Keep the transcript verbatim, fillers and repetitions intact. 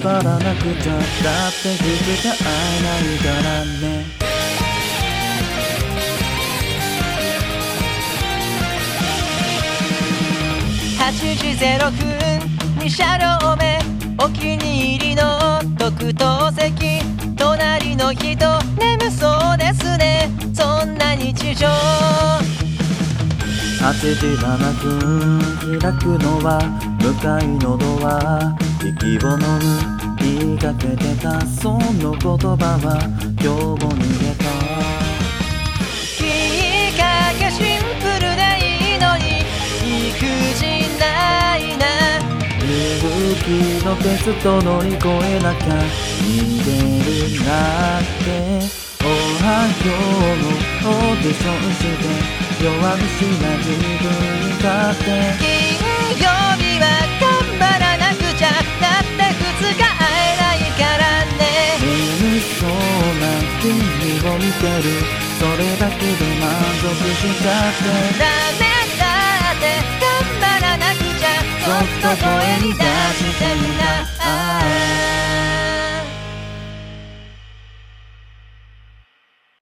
張らなくちゃ、だっていつか会えないからね。 はちじぜろふんに車両目、お気に入りの特等席、隣の人眠そうですね、そんな日常。 はちじななふん開くのは向かいのドア、息を飲む言いかけてたその言葉は今日も逃げた。 きっかけシンプルでいいのに理不尽ないな。 勇気のテスト乗り越えなきゃ逃げるなって、おはようのオーディションして弱虫な自分勝手。 金曜日は頑張らなくちゃ、だってふつか会えないからね。 眠そうな君を見てる、それだけで満足しちゃって。 ダメだって頑張らなくちゃ、そっと声に出してみな。